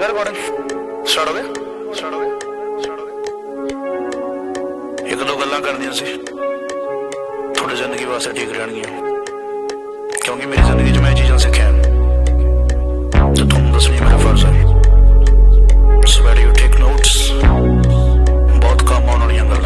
ਗਿਆ recording start ਹੋ ਗਿਆ ਇੱਕ ਦੋ ਗੱਲਾਂ ਕਰਨੀਆਂ ਸੀ ਤੁਹਾਡੀ ਜ਼ਿੰਦਗੀ ਵਾਸਤੇ ਠੀਕ ਰਹਿਣਗੀਆਂ ਕਿਉਂਕਿ ਮੇਰੀ ਜ਼ਿੰਦਗੀ 'ਚ ਮੈਂ ਚੀਜ਼ਾਂ ਸਿੱਖੀਆਂ ਤੇ ਤੁਹਾਨੂੰ ਦੱਸਣੀ ਮੇਰਾ ਫਰਜ਼ ਹੈ so better you take notes ਬਹੁਤ ਕੰਮ ਆਉਣ ਵਾਲੀਆਂ ਗੱਲਾਂ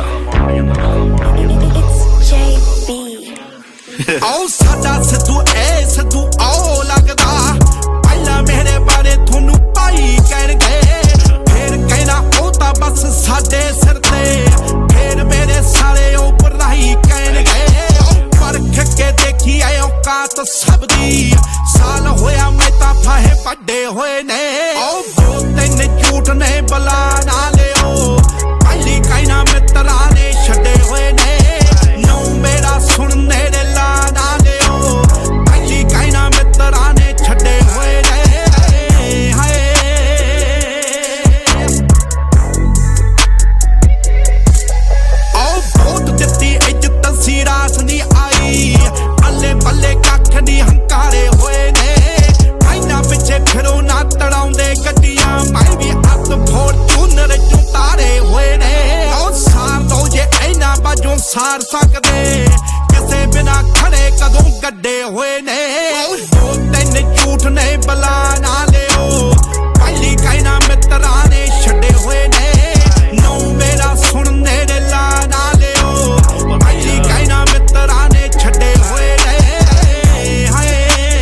ਆਓ ਸਾਡਾ ਸਿੱਧੂ ਆਓ ਲੱਗਦਾ ਪਹਿਲਾਂ ਮੇਰੇ ਬਾਰੇ ਤੁਹਾਨੂੰ ਭਾਈ ਕਹਿਣਗੇ ਫੇਰ ਕਹਿਣਾ ਉਹ ਤਾਂ ਬਸ ਸਾਡੇ ਸਿਰ ਤੇ ਫੇਰ ਮੇਰੇ ਸਾਰੇ ਉਹ ਪਰਾਈ ਕਹਿਣਗੇ ਪਰਖ ਕੇ ਦੇਖੀ ਐ ਔਕਾਤ ਸਭ ਦੀ ਸਾਲ ਹੋਇਆ ਮੈਂ ਤਾਂ ਫਾਹੇ ਵੱਡੇ ਹੋਏ ਨੇ ਉਹ ਦੋ ਤਿੰਨ ਝੂਠ ਨੇ ਬਲਾ ਨਾ ਲਿਓ ਪਹਿਲੀ ਕਹਿਣਾ ਮਿੱਤਰਾਂ ਨੇ ਛੱਡੇ ਹੋਏ ਨੇ ਨੌ ਮੇਰਾ ਸੁਣਨੇ ਦੇ ਲਾ ਨਾ ਲਿਓ ਪਹਿਲੀ ਕਹਿਣਾ ਮਿੱਤਰਾਂ ਨੇ ਛੱਡੇ ਹੋਏ ਨੇ ਹਾਏ ਆਓ ਬਹੁਤ ਦਿੱਤੀ ਇੱਜ਼ਤ ਸੀ ਰਾਸ ਨਹੀਂ ਆਈ ਅੱਲੇ ਪੱਲੇ ਕੱਖ ਨਹੀਂ ਹੰਕਾਰੇ ਹੋਏ ਨੇ ਆਈਨਾ ਪਿੱਛੇ ਫਿਰੋ ਨਾ ਤੜਾਉਂਦੇ ਗੱਡੀਆਂ ਮੈਂ ਵੀ ਹੱਥ ਫੋਰਚੂਨਰ ਚੋਂ ਤਾਰੇ ਹੋਏ ਨੇ ਉਹ ਸਾਰ ਦੋ ਜੇ ਇਹਨਾਂ ਬਾਝੋਂ ਸਾਰ ਸਕਦੇ ਕਿਸੇ ਬਿਨਾ ਖੜੇ ਕਦੋਂ ਗੱਡੇ ਹੋਏ ਨੇ ਦੋ ਤਿੰਨ ਝੂਠ ਨੇ ਬਲਾ ਨਾ ਲਿਓ ਪਹਿਲੀ ਕਹਿਣਾ ਮਿੱਤਰਾਂ ਨੇ ਛੱਡੇ ਹੋਏ ਨੇ ਨੌ ਮੇਰਾ ਸੁਣਨੇ ਦੇ ਲਾ ਨਾ ਲਿਓ ਪਹਿਲੀ ਕਹਿਣਾ ਮਿੱਤਰਾਂ ਨੇ ਛੱਡੇ ਹੋਏ ਨੇ ਹਾਏ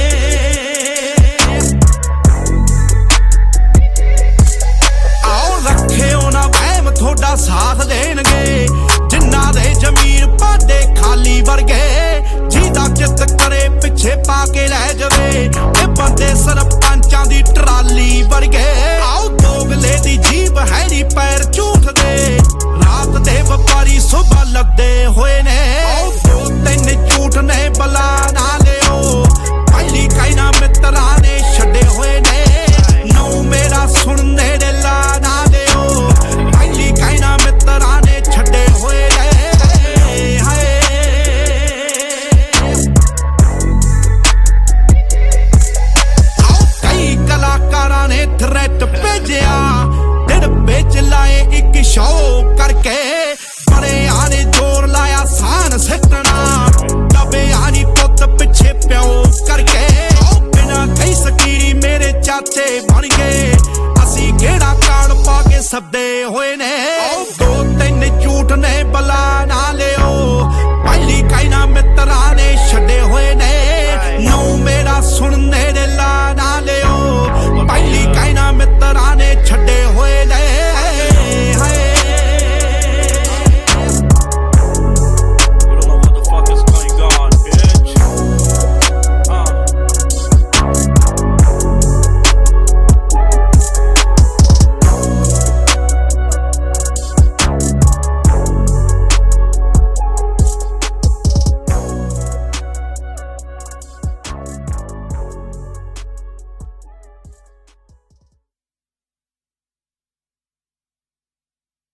ਆਓ ਰੱਖਿਓ ਨਾ ਵਹਿਮ ਤੁਹਾਡਾ ਸਾਥ ਦੇਣਗੇ ਜਿਨ੍ਹਾਂ ਦੇ ਜ਼ਮੀਰ ਪਾਡੇ ਖਾਲੀ ਵਰਗੇ ਜਿਹਦਾ ਚਿੱਤ ਕਰੇ ਪਿੱਛੇ ਪਾ ਕੇ ਲੈ ਜਾਵੇ ਇਹ ਬੰਦੇ ਸਰਪੰਚਾਂ ਦੀ ਟਰਾਲੀ ਵਰਗੇ ਆਓ ਦੋਗਲੇ ਦੀ ਜੀਭ ਹੈ ਨੀ ਪੈਰ ਝੂਠ ਦੇ ਰਾਤ ਦੇ ਵਪਾਰੀ ਸੁਬਹ ਲੱਗਦੇ ਹੋਏ ਨੇ ਆਓ ਦੋ ਤਿੰਨ ਝੂਠ ਨੇ ਬਲਾ ਨਾ ਲਿਓ ਪਹਿਲੀ ਕਹਿਣਾ ਮਿੱਤਰਾਂ ਨੇ ਛੱਡੇ ਹੋਏ ਨੇ ਨੌ ਮੇਰਾ ਸੁਣਨੇ ਦੇ ਲਾ ਨਾ ਲਿਓ ਪਹਿਲੀ ਕਹਿਣਾ ਮਿੱਤਰਾਂ ਨੇ ਛੱਡੇ ਹੋਏ ਨੇ ਹਾਏ ਆਓ ਕਈ ਕਲਾਕਾਰਾਂ ਨੇ ਥ੍ਰੈਟ ਭੇਜਿਆ ਦਿਨ ਵਿੱਚ ਲਾਏ ਇੱਕ ਸ਼ੋਅ ਕਰਕੇ ਬੜਿਆਂ ਨੇ ਜ਼ੋਰ ਲਾਇਆ ਸਾਨ ਸਿੱਟਣਾ ਦਬਿਆ ਨੀ ਪੁੱਤ ਪਿੱਛੇ ਪਿਓ ਕਰਕੇ ਬਿਨਾਂ ਕਈ ਸਕੀਰੀ ਮੇਰੇ ਚਾਚੇ